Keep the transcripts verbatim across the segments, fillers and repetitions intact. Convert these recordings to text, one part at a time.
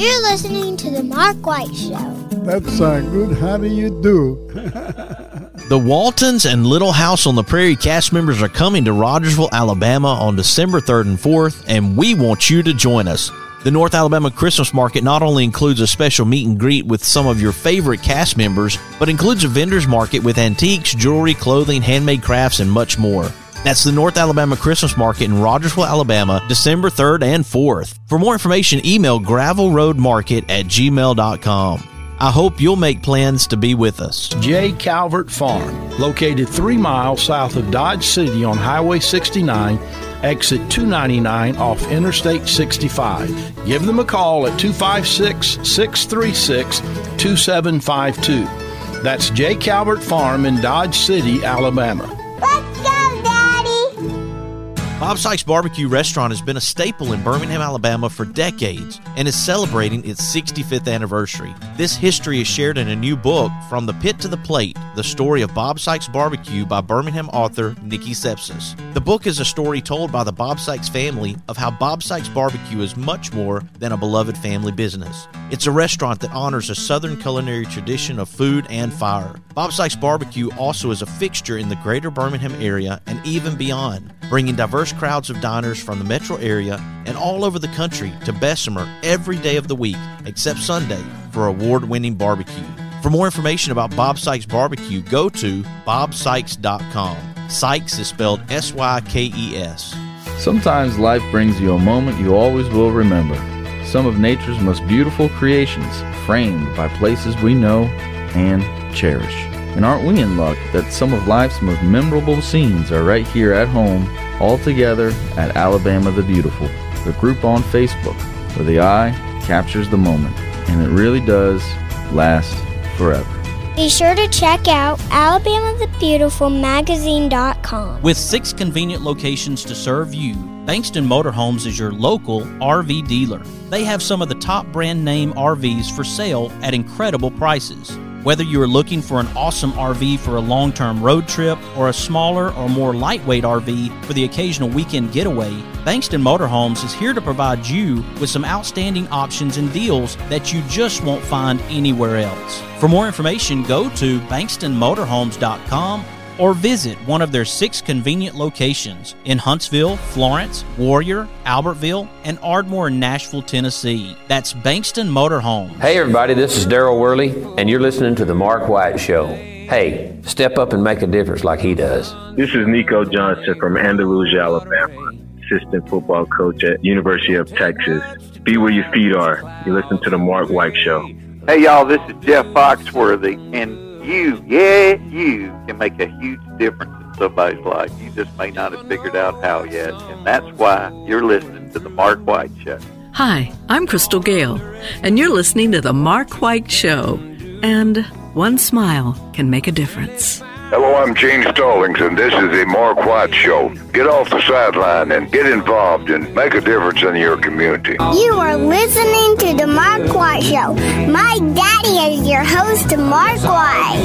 You're listening to The Mark White Show. That sounds good. How do you do? The Waltons and Little House on the Prairie cast members are coming to Rogersville, Alabama on December third and fourth, and we want you to join us. The North Alabama Christmas Market not only includes a special meet and greet with some of your favorite cast members, but includes a vendor's market with antiques, jewelry, clothing, handmade crafts, and much more. That's the North Alabama Christmas Market in Rogersville, Alabama, December third and fourth. For more information, email gravel road market at gmail dot com. I hope you'll make plans to be with us. J. Calvert Farm, located three miles south of Dodge City on Highway sixty-nine, exit two ninety-nine off Interstate sixty-five. Give them a call at two five six, six three six, two seven five two. That's J. Calvert Farm in Dodge City, Alabama. Let's go, Daddy! Bob Sykes Barbecue Restaurant has been a staple in Birmingham, Alabama for decades and is celebrating its sixty-fifth anniversary. This history is shared in a new book, From the Pit to the Plate, The Story of Bob Sykes Barbecue by Birmingham author Nikki Sepsis. The book is a story told by the Bob Sykes family of how Bob Sykes Barbecue is much more than a beloved family business. It's a restaurant that honors a Southern culinary tradition of food and fire. Bob Sykes Barbecue also is a fixture in the greater Birmingham area and even beyond, bringing diverse crowds of diners from the metro area and all over the country to Bessemer every day of the week except Sunday for award-winning barbecue. For more information about Bob Sykes Barbecue, go to bob sykes dot com. Sykes is spelled S Y K E S. Sometimes life brings you a moment you always will remember. Some of nature's most beautiful creations, framed by places we know and cherish. And aren't we in luck that some of life's most memorable scenes are right here at home, all together at Alabama the Beautiful, the group on Facebook, where the eye captures the moment, and it really does last forever. Be sure to check out alabama the beautiful magazine dot com. With six convenient locations to serve you, Bankston Motorhomes is your local R V dealer. They have some of the top brand name R Vs for sale at incredible prices. Whether you are looking for an awesome R V for a long-term road trip or a smaller or more lightweight R V for the occasional weekend getaway, Bankston Motorhomes is here to provide you with some outstanding options and deals that you just won't find anywhere else. For more information, go to bankston motorhomes dot com or visit one of their six convenient locations in Huntsville, Florence, Warrior, Albertville, and Ardmore, Nashville, Tennessee. That's Bankston Motorhomes. Hey everybody, this is Daryl Worley, and you're listening to The Mark White Show. Hey, step up and make a difference like he does. This is Nico Johnson from Andalusia, Alabama, assistant football coach at University of Texas. Be where your feet are. You listen to The Mark White Show. Hey y'all, this is Jeff Foxworthy, and you, yeah, you can make a huge difference in somebody's life. You just may not have figured out how yet, and that's why you're listening to The Mark White Show. Hi, I'm Crystal Gale, and you're listening to The Mark White Show. And one smile can make a difference. Hello, I'm Gene Stallings, and this is The Mark White Show. Get off the sideline and get involved and make a difference in your community. You are listening to The Mark White Show. My daddy is your host, Mark White.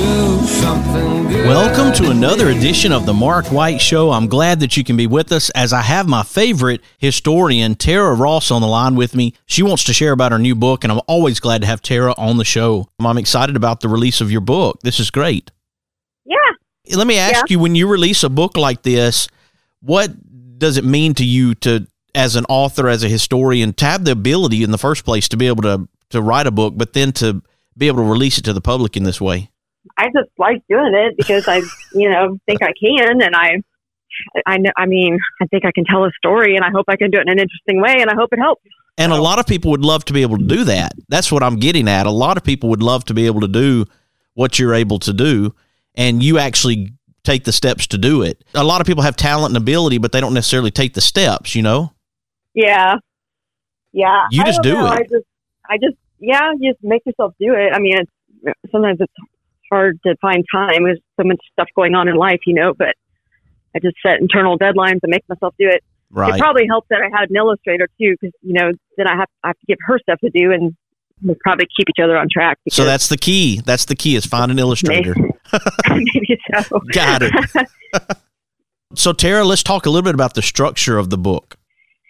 Welcome to another edition of The Mark White Show. I'm glad that you can be with us as I have my favorite historian, Tara Ross, on the line with me. She wants to share about her new book, and I'm always glad to have Tara on the show. I'm excited about the release of your book. This is great. Yeah. Let me ask yeah. you, when you release a book like this, what does it mean to you to, as an author, as a historian, to have the ability in the first place to be able to, to write a book, but then to be able to release it to the public in this way? I just like doing it because I, you know, think I can, and I, I, I mean, I think I can tell a story, and I hope I can do it in an interesting way, and I hope it helps. And so. A lot of people would love to be able to do that. That's what I'm getting at. A lot of people would love to be able to do what you're able to do, and you actually take the steps to do it. A lot of people have talent and ability, but they don't necessarily take the steps, you know? Yeah. Yeah. You just do know. it. I just, I just, yeah, you just make yourself do it. I mean, it's, sometimes it's hard to find time. There's so much stuff going on in life, you know, but I just set internal deadlines and make myself do it. Right. It probably helped that I had an illustrator too, because, you know, then I have, I have to give her stuff to do, and we'll probably keep each other on track. So that's the key. That's the key is find an illustrator. Maybe, maybe so. Got it. So Tara, let's talk a little bit about the structure of the book.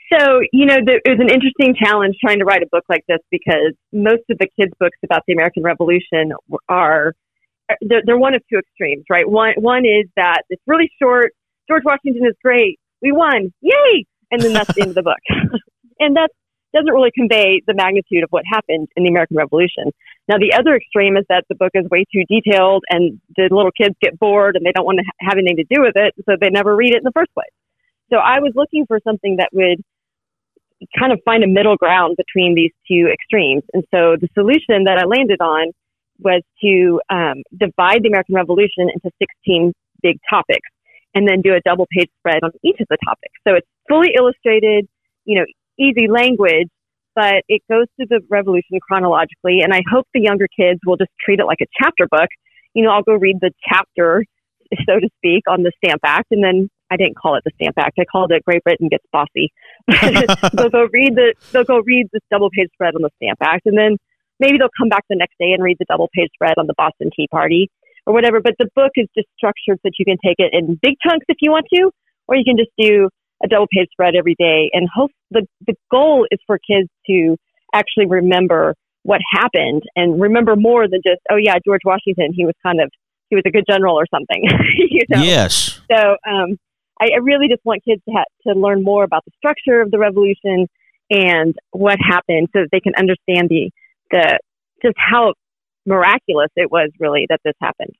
So, you know, there, it was an interesting challenge trying to write a book like this because most of the kids' books about the American Revolution are, they're, they're one of two extremes, right? One, one is that it's really short. George Washington is great. We won. Yay. And then that's the end of the book. And that doesn't really convey the magnitude of what happened in the American Revolution. Now, the other extreme is that the book is way too detailed and the little kids get bored and they don't want to ha- have anything to do with it. So they never read it in the first place. So I was looking for something that would kind of find a middle ground between these two extremes. And so the solution that I landed on was to um, divide the American Revolution into sixteen big topics and then do a double page spread on each of the topics. So it's fully illustrated, you know, easy language, but it goes through the revolution chronologically. And I hope the younger kids will just treat it like a chapter book. You know, I'll go read the chapter, so to speak, on the Stamp Act, and then I didn't call it the Stamp Act. I called it Great Britain Gets Bossy. they'll go read the they'll go read this double page spread on the Stamp Act, and then maybe they'll come back the next day and read the double page spread on the Boston Tea Party or whatever. But the book is just structured so that you can take it in big chunks if you want to, or you can just do a double page spread every day. And hope the the goal is for kids to actually remember what happened and remember more than just, oh yeah, George Washington, he was kind of he was a good general or something. you know? Yes. So. um I really just want kids to, ha- to learn more about the structure of the revolution and what happened so that they can understand the, the just how miraculous it was really that this happened.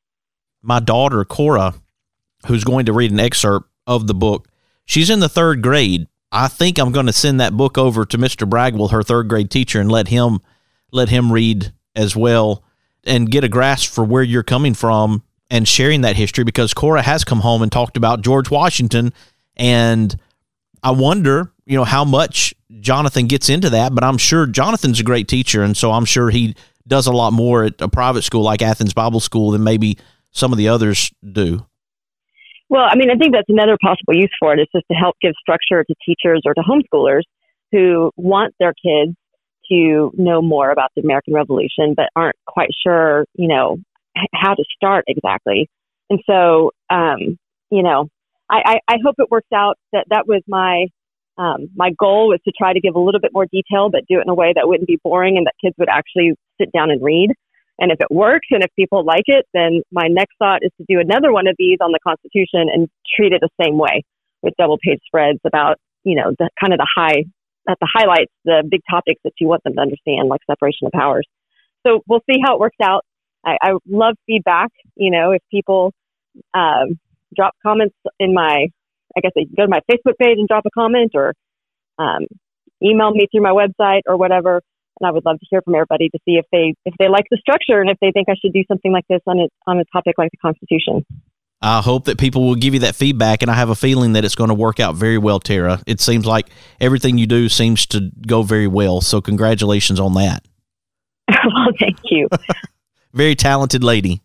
My daughter, Cora, who's going to read an excerpt of the book, she's in the third grade. I think I'm going to send that book over to Mister Bragwell, her third grade teacher, and let him let him read as well and get a grasp for where you're coming from and sharing that history, because Cora has come home and talked about George Washington. And I wonder, you know, how much Jonathan gets into that, but I'm sure Jonathan's a great teacher. And so I'm sure he does a lot more at a private school like Athens Bible School than maybe some of the others do. Well, I mean, I think that's another possible use for it, is just to help give structure to teachers or to homeschoolers who want their kids to know more about the American Revolution, but aren't quite sure, you know, how to start exactly. And so, um, you know, I, I, I hope it works out. That that was my, um, my goal was to try to give a little bit more detail, but do it in a way that wouldn't be boring and that kids would actually sit down and read. And if it works and if people like it, then my next thought is to do another one of these on the Constitution and treat it the same way with double page spreads about, you know, the kind of the high, at the highlights, the big topics that you want them to understand, like separation of powers. So we'll see how it works out. I, I love feedback. You know, if people um, drop comments in my, I guess they can go to my Facebook page and drop a comment, or um, email me through my website or whatever. And I would love to hear from everybody to see if they if they like the structure and if they think I should do something like this on a on a topic like the Constitution. I hope that people will give you that feedback, and I have a feeling that it's going to work out very well, Tara. It seems like everything you do seems to go very well. So congratulations on that. Well, thank you. Very talented lady.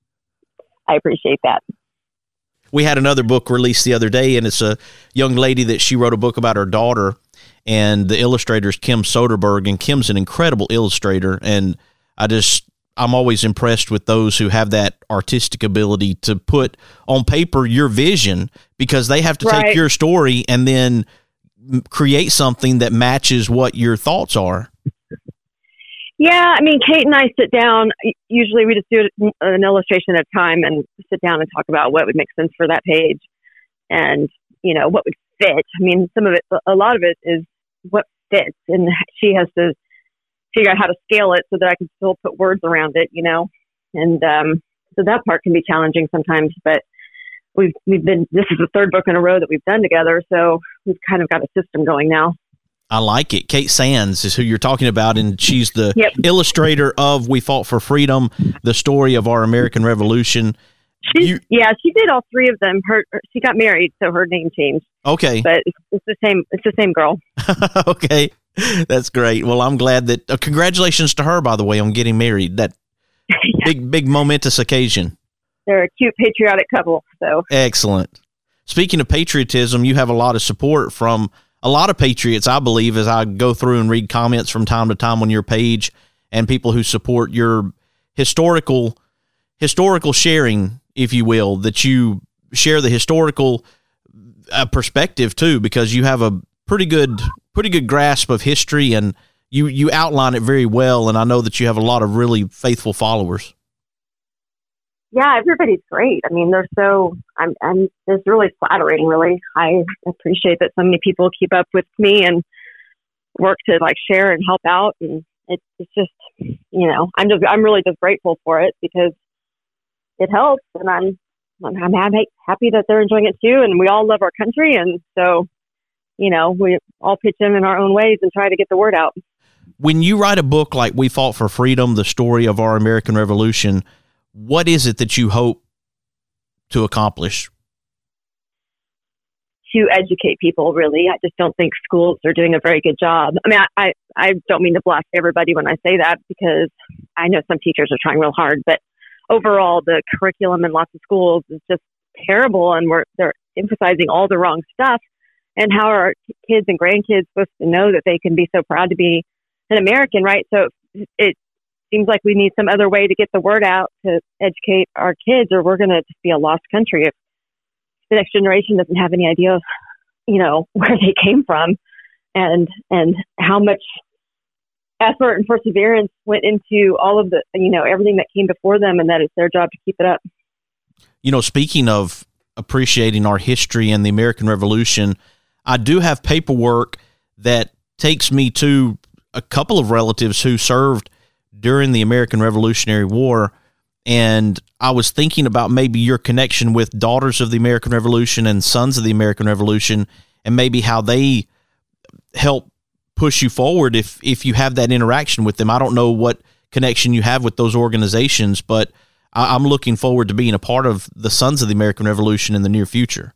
I appreciate that. We had another book released the other day, and it's a young lady that she wrote a book about her daughter, and the illustrator is Kim Soderberg, and Kim's an incredible illustrator, and I just, I'm always impressed with those who have that artistic ability to put on paper your vision, because they have to Right. take your story and then create something that matches what your thoughts are. Yeah, I mean, Kate and I sit down. Usually we just do an illustration at a time and sit down and talk about what would make sense for that page and, you know, what would fit. I mean, some of it, a lot of it is what fits, and she has to figure out how to scale it so that I can still put words around it, you know, and um, so that part can be challenging sometimes, but we've, we've been, this is the third book in a row that we've done together, so we've kind of got a system going now. I like it. Kate Sands is who you're talking about, and she's the Yep. illustrator of We Fought for Freedom, the story of our American Revolution. She, You- yeah, she did all three of them. Her, she got married, so her name changed. Okay. But it's, it's the same. It's the same girl. Okay. That's great. Well, I'm glad that, uh, congratulations to her, by the way, on getting married. That Yeah. big, big momentous occasion. They're a cute patriotic couple. So Excellent. Speaking of patriotism, you have a lot of support from a lot of patriots, I believe, as I go through and read comments from time to time on your page, and people who support your historical, historical sharing, if you will, that you share the historical uh, perspective too, because you have a, pretty good pretty good grasp of history, and you, you outline it very well, and I know that you have a lot of really faithful followers. Yeah, everybody's great. I mean, they're so, I'm, I'm, it's really flattering, really. I appreciate that so many people keep up with me and work to like share and help out. And it's, it's just, you know, I'm just, I'm really just grateful for it because it helps. And I'm, I'm, I'm happy, happy that they're enjoying it too. And we all love our country. And so, you know, we all pitch in in our own ways and try to get the word out. When you write a book like We Fought for Freedom, the story of our American Revolution, what is it that you hope to accomplish? To educate people, really. I just don't think schools are doing a very good job. I mean, I, I, I don't mean to blast everybody when I say that because I know some teachers are trying real hard, but overall the curriculum in lots of schools is just terrible, and we're they're emphasizing all the wrong stuff. And how are kids and grandkids supposed to know that they can be so proud to be an American, right? So it seems like we need some other way to get the word out to educate our kids, or we're going to just be a lost country if the next generation doesn't have any idea, you know, where they came from and and how much effort and perseverance went into all of the, you know, everything that came before them, and that it's their job to keep it up. You know, speaking of appreciating our history and the American Revolution, I do have paperwork that takes me to a couple of relatives who served during the American Revolutionary War. And I was thinking about maybe your connection with Daughters of the American Revolution and Sons of the American Revolution, and maybe how they help push you forward if, if you have that interaction with them. I don't know what connection you have with those organizations, but I, I'm looking forward to being a part of the Sons of the American Revolution in the near future.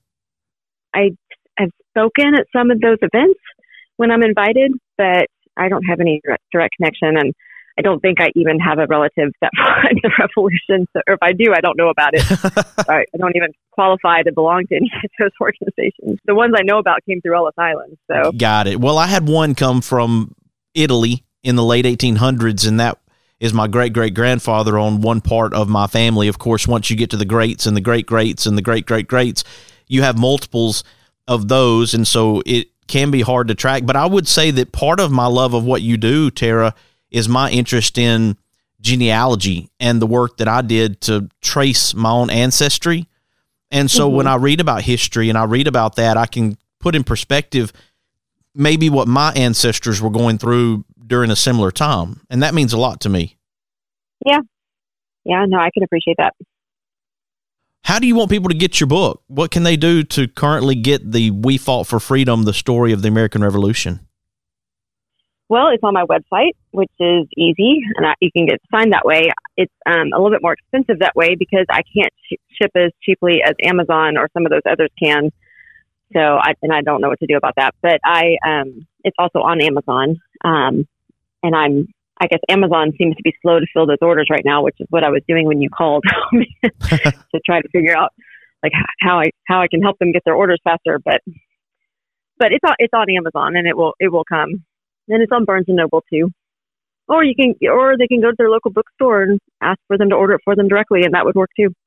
I have spoken at some of those events when I'm invited, but I don't have any direct, direct connection, and I don't think I even have a relative that fought in the revolution. So, or if I do, I don't know about it. I don't even qualify to belong to any of those organizations. The ones I know about came through Ellis Island. So got it. Well, I had one come from Italy in the late eighteen hundreds, and that is my great-great-grandfather on one part of my family. Of course, once you get to the greats and the great-greats and the great-great-greats, you have multiples of those, and so it can be hard to track. But I would say that part of my love of what you do, Tara, is my interest in genealogy and the work that I did to trace my own ancestry. And so mm-hmm. when I read about history and I read about that, I can put in perspective maybe what my ancestors were going through during a similar time. And that means a lot to me. Yeah. Yeah, no, I can appreciate that. How do you want people to get your book? What can they do to currently get the We Fought for Freedom, the story of the American Revolution? Well, it's on my website, which is easy, and I, you can get signed that way. It's um, a little bit more expensive that way because I can't sh- ship as cheaply as Amazon or some of those others can. So, I, and I don't know what to do about that. But I, um, it's also on Amazon, um, and I'm. I guess Amazon seems to be slow to fill those orders right now, which is what I was doing when you called to try to figure out like how I how I can help them get their orders faster. But but it's on, it's on Amazon, and it will it will come. And it's on Barnes and Noble too. Or you can, or they can go to their local bookstore and ask for them to order it for them directly, and that would work too.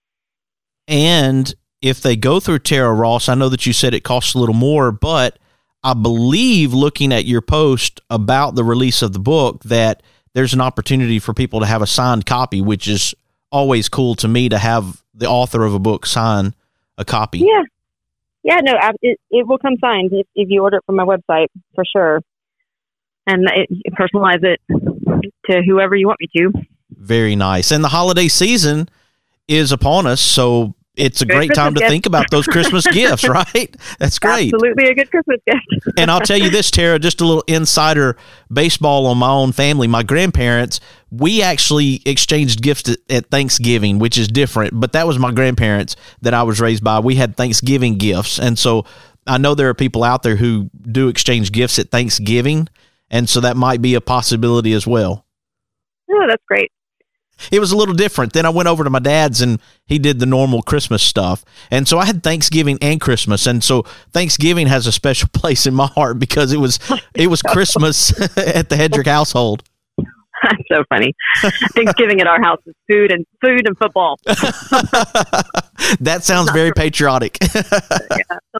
And if they go through Tara Ross, I know that you said it costs a little more, but I believe looking at your post about the release of the book that there's an opportunity for people to have a signed copy, which is always cool to me to have the author of a book sign a copy. Yeah. Yeah, no, it, it will come signed if, if you order it from my website for sure. And it, personalize it to whoever you want me to. Very nice. And the holiday season is upon us, so it's a good great Christmas time to gift. Think about those Christmas gifts, right? That's great. Absolutely a good Christmas gift. And I'll tell you this, Tara, just a little insider baseball on my own family. My grandparents, we actually exchanged gifts at, at Thanksgiving, which is different, but that was my grandparents that I was raised by. We had Thanksgiving gifts. And so I know there are people out there who do exchange gifts at Thanksgiving, and so that might be a possibility as well. Oh, that's great. It was a little different. Then I went over to my dad's and he did the normal Christmas stuff. And so I had Thanksgiving and Christmas. And so Thanksgiving has a special place in my heart because it was it was Christmas at the Hedrick household. That's so funny. Thanksgiving at our house is food and food and football. That sounds very patriotic. Yeah,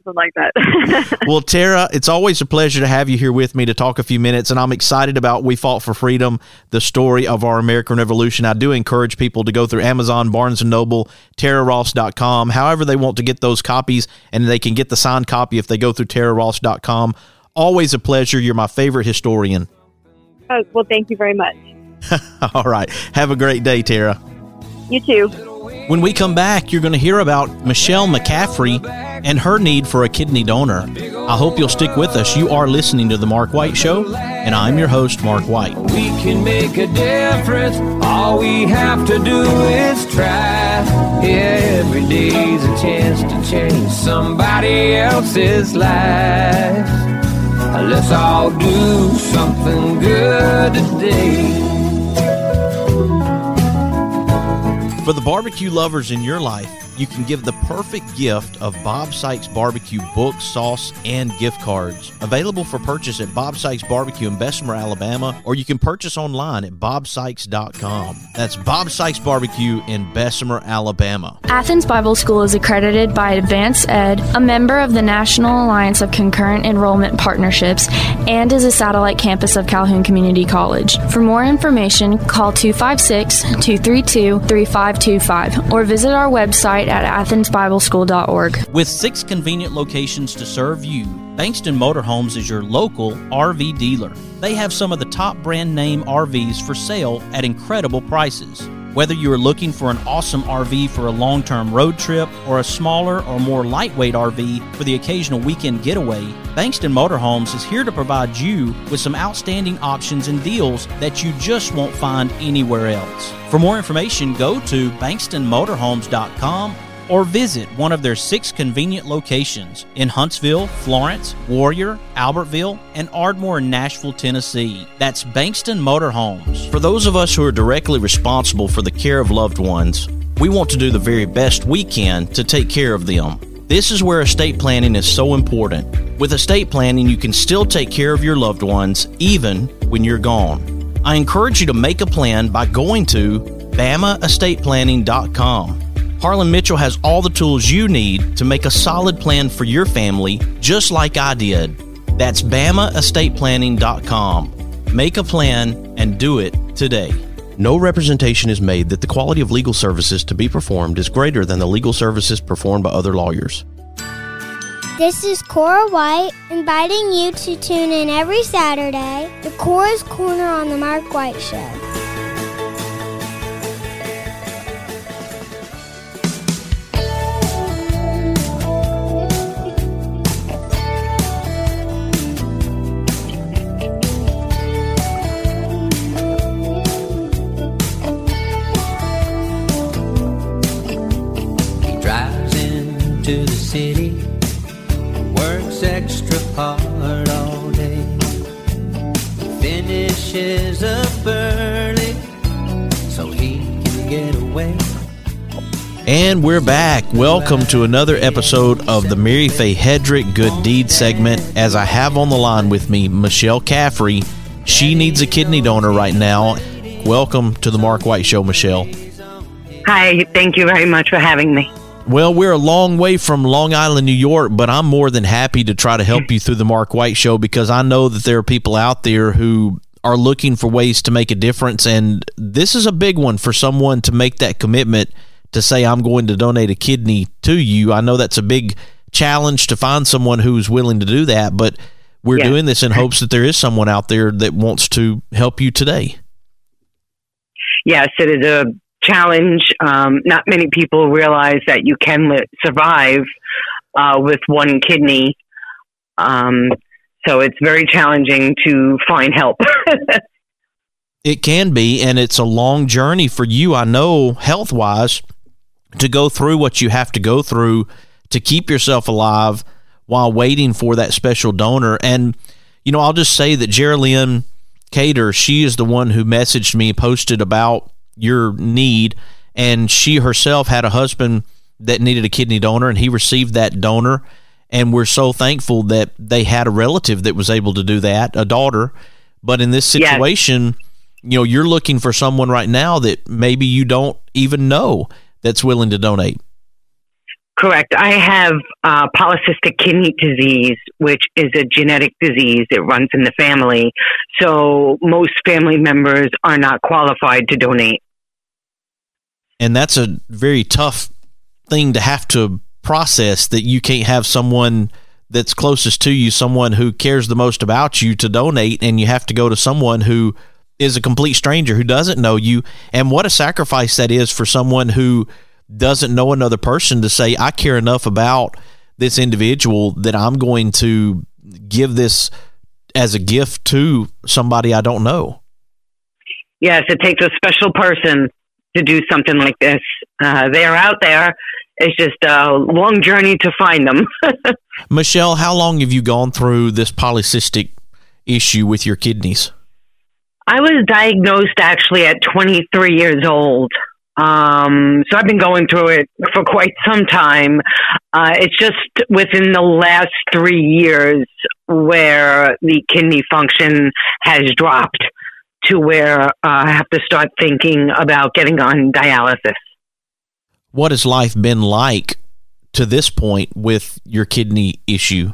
something like that. Well, Tara, it's always a pleasure to have you here with me to talk a few minutes, and I'm excited about We Fought for Freedom, the story of our American Revolution. I do encourage people to go through Amazon, Barnes and Noble, tara ross dot com, however they want to get those copies, and they can get the signed copy if they go through tara ross dot com. Always a pleasure. You're my favorite historian. Oh, well, thank you very much. All right. Have a great day, Tara. You too. When we come back, you're going to hear about Michelle McCaffrey and her need for a kidney donor. I hope you'll stick with us. You are listening to The Mark White Show, and I'm your host, Mark White. We can make a difference. All we have to do is try. Yeah, every day's a chance to change somebody else's life. Let's all do something good today. For the barbecue lovers in your life, you can give the perfect gift of Bob Sykes Barbecue book, sauce, and gift cards. Available for purchase at Bob Sykes Barbecue in Bessemer, Alabama, or you can purchase online at bob sykes dot com. That's Bob Sykes Barbecue in Bessemer, Alabama. Athens Bible School is accredited by Advance Ed, a member of the National Alliance of Concurrent Enrollment Partnerships, and is a satellite campus of Calhoun Community College. For more information, call two five six, two three two, three five two five or visit our website at athens bible school dot org. With six convenient locations to serve you, Bankston Motorhomes is your local R V dealer. They have some of the top brand name R Vs for sale at incredible prices. Whether you are looking for an awesome R V for a long-term road trip or a smaller or more lightweight R V for the occasional weekend getaway, Bankston Motorhomes is here to provide you with some outstanding options and deals that you just won't find anywhere else. For more information, go to bankston motorhomes dot com or visit one of their six convenient locations in Huntsville, Florence, Warrior, Albertville, and Ardmore in Nashville, Tennessee. That's Bankston Motorhomes. For those of us who are directly responsible for the care of loved ones, we want to do the very best we can to take care of them. This is where estate planning is so important. With estate planning, you can still take care of your loved ones even when you're gone. I encourage you to make a plan by going to bama estate planning dot com. Harlan Mitchell has all the tools you need to make a solid plan for your family, just like I did. That's bama estate planning dot com. Make a plan and do it today. No representation is made that the quality of legal services to be performed is greater than the legal services performed by other lawyers. This is Cora White, inviting you to tune in every Saturday to Cora's Corner on the Mark White Show. He drives into the city, works extra hard all day, finishes up early so he can get away. And we're back. Welcome to another episode of the Mary Faye Hedrick Good Deed segment. As I have on the line with me, Michelle Caffrey. She needs a kidney donor right now. Welcome to the Mark White Show, Michelle. Hi, thank you very much for having me. Well, we're a long way from Long Island, New York, but I'm more than happy to try to help you through the Mark White Show because I know that there are people out there who are looking for ways to make a difference, and this is a big one for someone to make that commitment to say, I'm going to donate a kidney to you. I know that's a big challenge to find someone who's willing to do that, but we're yeah. doing this in hopes that there is someone out there that wants to help you today. Yes, it is a challenge. Um, not many people realize that you can li- survive uh, with one kidney. Um, so it's very challenging to find help. It can be, and it's a long journey for you, I know, health-wise, to go through what you have to go through to keep yourself alive while waiting for that special donor. And, you know, I'll just say that Geraldine Cater, she is the one who messaged me, posted about your need, and she herself had a husband that needed a kidney donor, and he received that donor, and we're so thankful that they had a relative that was able to do that, a daughter. But in this situation, yes. you know, you're looking for someone right now that maybe you don't even know that's willing to donate. Correct. I have uh, polycystic kidney disease, which is a genetic disease. It runs in the family. So most family members are not qualified to donate. And that's a very tough thing to have to process, that you can't have someone that's closest to you, someone who cares the most about you, to donate, and you have to go to someone who is a complete stranger who doesn't know you. And what a sacrifice that is for someone who doesn't know another person to say, I care enough about this individual that I'm going to give this as a gift to somebody I don't know. Yes, it takes a special person to do something like this. Uh, they're out there. It's just a long journey to find them. Michelle, how long have you gone through this polycystic issue with your kidneys? I was diagnosed actually at twenty-three years old. Um, so I've been going through it for quite some time. Uh, it's just within the last three years where the kidney function has dropped to where uh, I have to start thinking about getting on dialysis. What has life been like to this point with your kidney issue?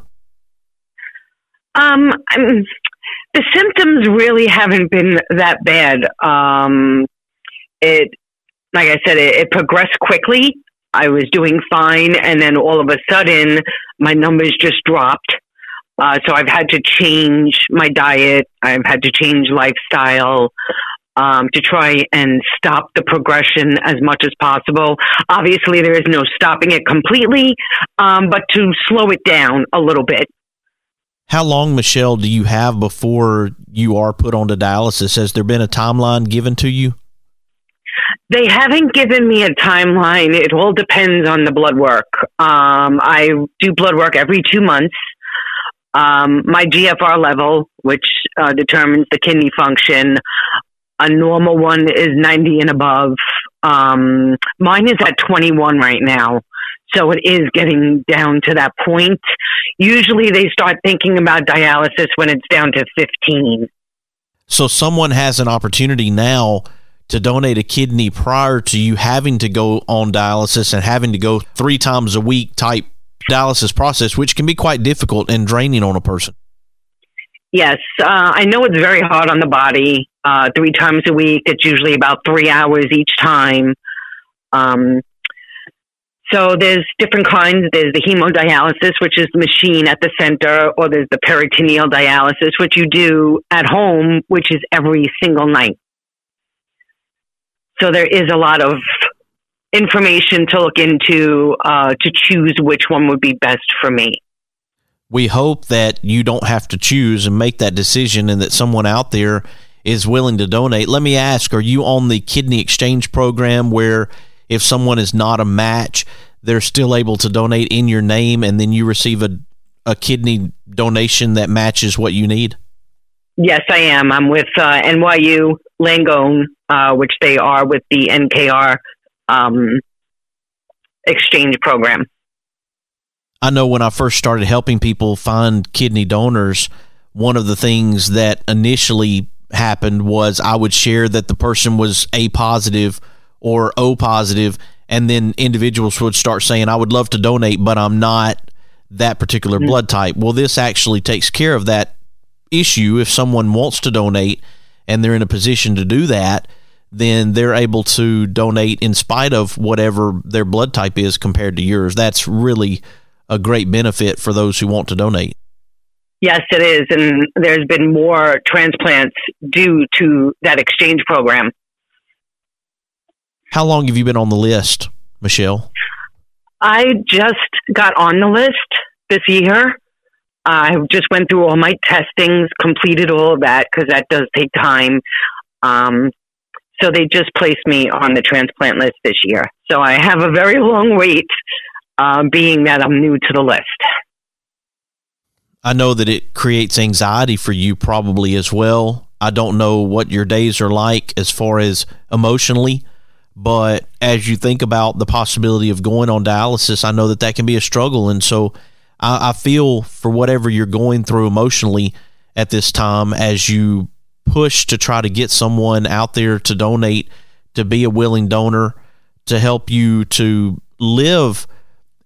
Um, I'm, the symptoms really haven't been that bad. Um, it, like I said, it, it progressed quickly. I was doing fine, and then all of a sudden, my numbers just dropped. Uh, so I've had to change my diet. I've had to change lifestyle um, to try and stop the progression as much as possible. Obviously, there is no stopping it completely, um, but to slow it down a little bit. How long, Michelle, do you have before you are put onto dialysis? Has there been a timeline given to you? They haven't given me a timeline. It all depends on the blood work. Um, I do blood work every two months. Um, my G F R level, which uh, determines the kidney function, a normal one is ninety and above. Um, mine is at twenty-one right now. So it is getting down to that point. Usually they start thinking about dialysis when it's down to fifteen. So someone has an opportunity now to donate a kidney prior to you having to go on dialysis and having to go three times a week type dialysis process, which can be quite difficult and draining on a person. Yes, uh, I know it's very hard on the body. Uh, three times a week, it's usually about three hours each time. Um, so there's different kinds. There's the hemodialysis, which is the machine at the center, or there's the peritoneal dialysis, which you do at home, which is every single night. So there is a lot of information to look into uh, to choose which one would be best for me. We hope that you don't have to choose and make that decision, and that someone out there is willing to donate. Let me ask, are you on the kidney exchange program where if someone is not a match, they're still able to donate in your name and then you receive a, a kidney donation that matches what you need? Yes, I am. I'm with uh, N Y U Langone, uh, which they are with the N K R um, exchange program. I know when I first started helping people find kidney donors, one of the things that initially happened was I would share that the person was A positive or O positive, and then individuals would start saying, I would love to donate, but I'm not that particular mm-hmm. blood type. Well, this actually takes care of that issue. If someone wants to donate and they're in a position to do that, then they're able to donate in spite of whatever their blood type is compared to yours. That's really a great benefit for those who want to donate. Yes, it is. And there's been more transplants due to that exchange program. How long have you been on the list, Michelle? I just got on the list this year. I just went through all my testings, completed all of that because that does take time. Um, so they just placed me on the transplant list this year. So I have a very long wait, uh, being that I'm new to the list. I know that it creates anxiety for you probably as well. I don't know what your days are like as far as emotionally, but as you think about the possibility of going on dialysis, I know that that can be a struggle. And so I, I feel for whatever you're going through emotionally at this time as you push to try to get someone out there to donate, to be a willing donor, to help you to live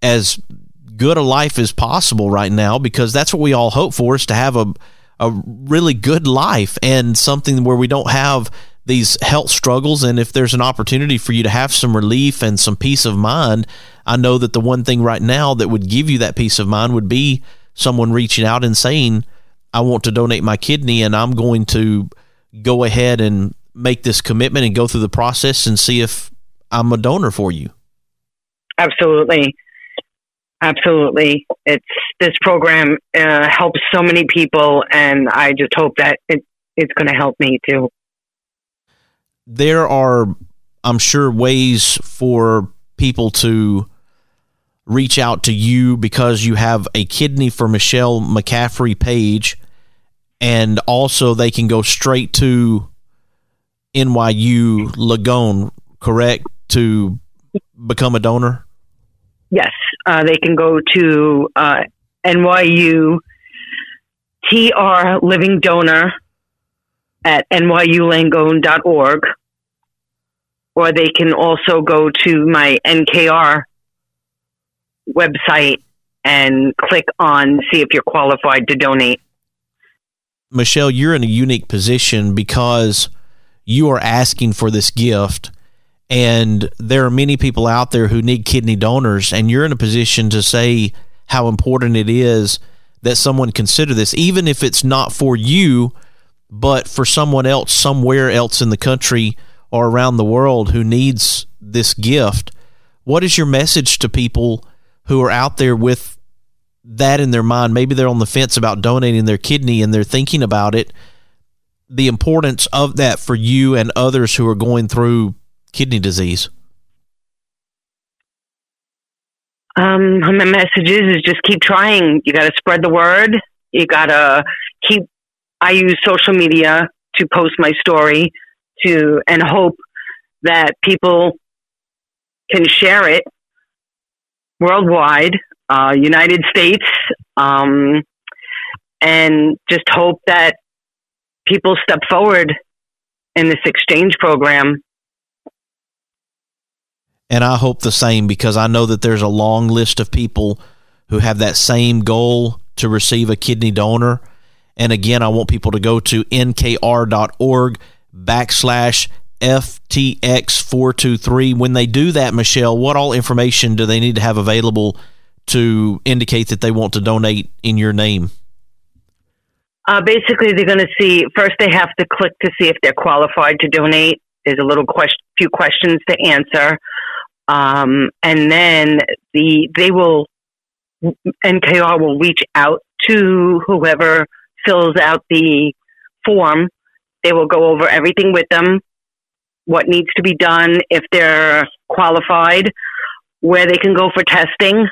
as good a life as possible right now, because that's what we all hope for, is to have a a really good life and something where we don't have these health struggles. And if there's an opportunity for you to have some relief and some peace of mind, I know that the one thing right now that would give you that peace of mind would be someone reaching out and saying, I want to donate my kidney, and I'm going to go ahead and make this commitment and go through the process and see if I'm a donor for you. Absolutely. Absolutely. It's this program uh, helps so many people, and I just hope that it, it's going to help me too. There are, I'm sure, ways for people to reach out to you, because you have a Kidney for Michelle McCaffrey page, and also they can go straight to N Y U Langone, correct, to become a donor? Yes, uh, they can go to uh, N Y U T R Living Donor at N Y U Langone dot org, or they can also go to my N K R website and click on see if you're qualified to donate. Michelle, you're in a unique position because you are asking for this gift, and there are many people out there who need kidney donors, and you're in a position to say how important it is that someone consider this, even if it's not for you, but for someone else somewhere else in the country or around the world who needs this gift. What is your message to people who are out there with that in their mind? Maybe they're on the fence about donating their kidney and they're thinking about it, the importance of that for you and others who are going through kidney disease. Um, my message is, is just keep trying. You got to spread the word. You got to keep, I use social media to post my story to, and hope that people can share it worldwide, uh, United States, um, and just hope that people step forward in this exchange program. And I hope the same, because I know that there's a long list of people who have that same goal to receive a kidney donor. And again, I want people to go to nkr.org backslash FTX four two three. When they do that, Michelle, what all information do they need to have available to indicate that they want to donate in your name? Uh, basically, they're going to see, first they have to click to see if they're qualified to donate. There's a little question, few questions to answer. Um, and then the they will, N K R will reach out to whoever fills out the form. They will go over everything with them, what needs to be done, if they're qualified, where they can go for testing.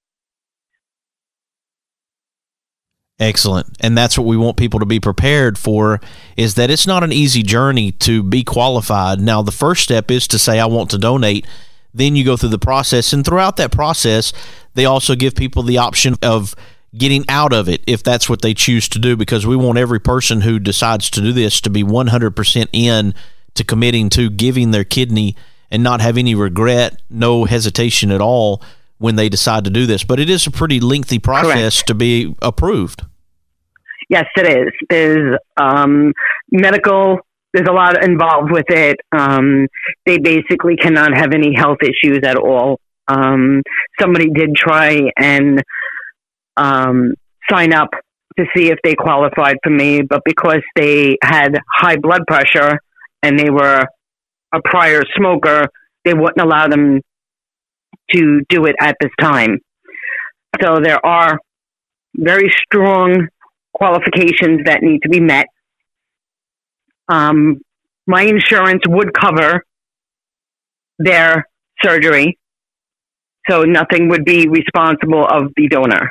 Excellent. And that's what we want people to be prepared for, is that it's not an easy journey to be qualified. Now, the first step is to say, I want to donate. Then you go through the process. And throughout that process, they also give people the option of getting out of it if that's what they choose to do, because we want every person who decides to do this to be one hundred percent in to committing to giving their kidney and not have any regret, no hesitation at all when they decide to do this. But it is a pretty lengthy process. Correct. To be approved. Yes, it is. There's um, medical, there's a lot involved with it. Um, they basically cannot have any health issues at all. Um, somebody did try and um, sign up to see if they qualified for me, but because they had high blood pressure and they were a prior smoker, they wouldn't allow them to do it at this time. So there are very strong qualifications that need to be met. Um, my insurance would cover their surgery, so nothing would be responsible of the donor.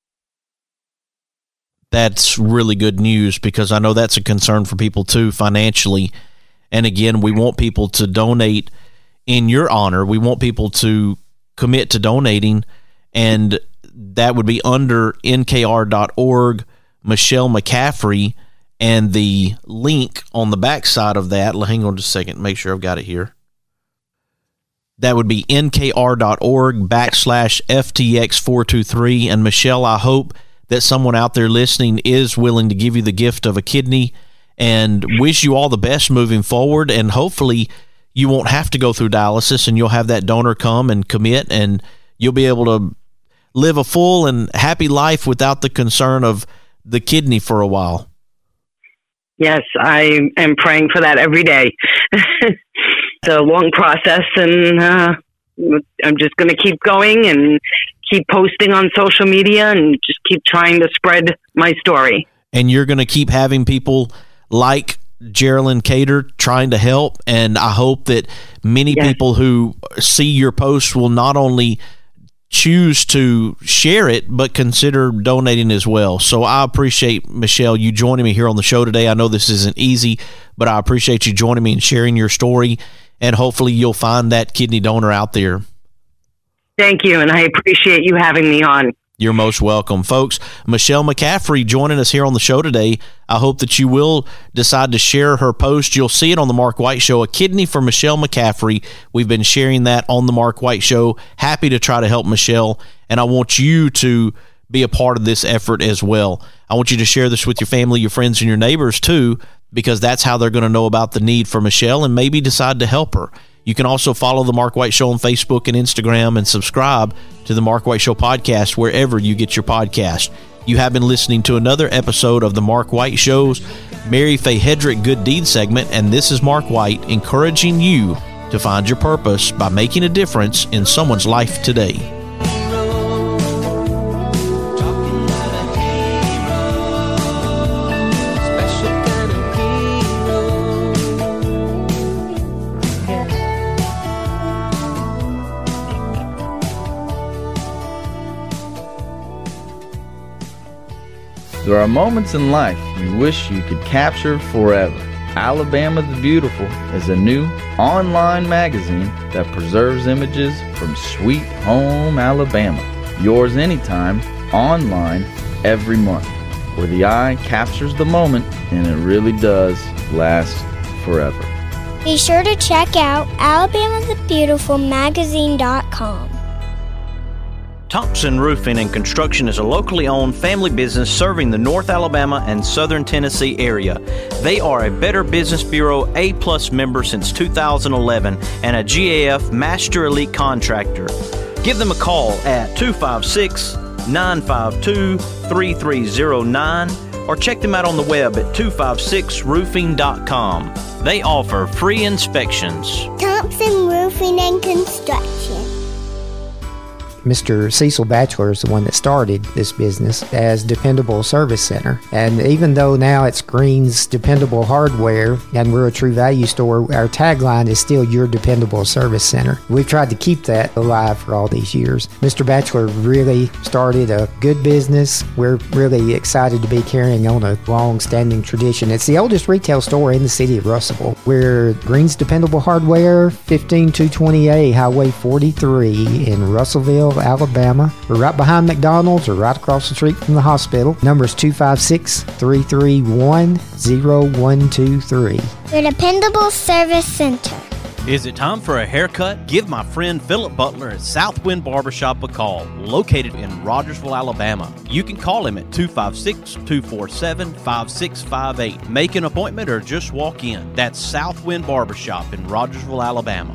That's really good news, because I know that's a concern for people too, financially. And again, we want people to donate in your honor. We want people to commit to donating, and that would be under N K R dot org, Michelle McCaffrey, and the link on the back side of that, hang on just a second, make sure I've got it here. That would be nkr.org backslash FTX423. And Michelle, I hope that someone out there listening is willing to give you the gift of a kidney, and wish you all the best moving forward. And hopefully you won't have to go through dialysis, and you'll have that donor come and commit, and you'll be able to live a full and happy life without the concern of the kidney for a while. Yes, I am praying for that every day. It's a long process, and uh, I'm just going to keep going and keep posting on social media and just keep trying to spread my story. And you're going to keep having people like Geraldine Cater trying to help, and I hope that many yes. people who see your posts will not only choose to share it, but consider donating as well. So I appreciate, Michelle, you joining me here on the show today. I know this isn't easy, but I appreciate you joining me and sharing your story, and hopefully you'll find that kidney donor out there. Thank you, and I appreciate you having me on. You're most welcome. Folks, Michelle McCaffrey joining us here on the show today. I hope that you will decide to share her post. You'll see it on the Mark White Show, a kidney for Michelle McCaffrey. We've been sharing that on the Mark White Show. Happy to try to help Michelle, and I want you to be a part of this effort as well. I want you to share this with your family, your friends, and your neighbors too, because that's how they're going to know about the need for Michelle and maybe decide to help her. You can also follow The Mark White Show on Facebook and Instagram, and subscribe to The Mark White Show podcast wherever you get your podcast. You have been listening to another episode of The Mark White Show's Mary Faye Hedrick Good Deed segment, and this is Mark White encouraging you to find your purpose by making a difference in someone's life today. There are moments in life you wish you could capture forever. Alabama the Beautiful is a new online magazine that preserves images from sweet home Alabama. Yours anytime, online, every month, where the eye captures the moment and it really does last forever. Be sure to check out alabama the beautiful magazine dot com. Thompson Roofing and Construction is a locally owned family business serving the North Alabama and Southern Tennessee area. They are a Better Business Bureau A-plus member since two thousand eleven and a G A F Master Elite Contractor. Give them a call at two five six, nine five two, three three zero nine or check them out on the web at two five six roofing dot com. They offer free inspections. Thompson Roofing and Construction. Mister Cecil Batchelor is the one that started this business as Dependable Service Center. And even though now it's Green's Dependable Hardware and we're a True Value store, our tagline is still Your Dependable Service Center. We've tried to keep that alive for all these years. Mister Batchelor really started a good business. We're really excited to be carrying on a long-standing tradition. It's the oldest retail store in the city of Russellville. We're Green's Dependable Hardware, fifteen two twenty A Highway forty-three in Russellville, Alabama. We're right behind McDonald's or right across the street from the hospital. Number is two five six, three three one, zero one two three. Your Dependable Service Center. Is it time for a haircut? Give my friend Philip Butler at Southwind Barbershop a call, located in Rogersville, Alabama. You can call him at two five six, two four seven, five six five eight. Make an appointment or just walk in. That's Southwind Barbershop in Rogersville, Alabama.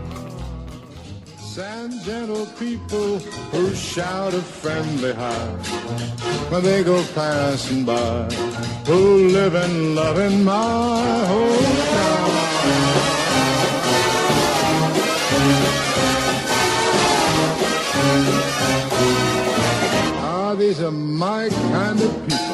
And gentle people who shout a friendly hi when they go passing by, who live and love in my hometown. Ah, these are my kind of people.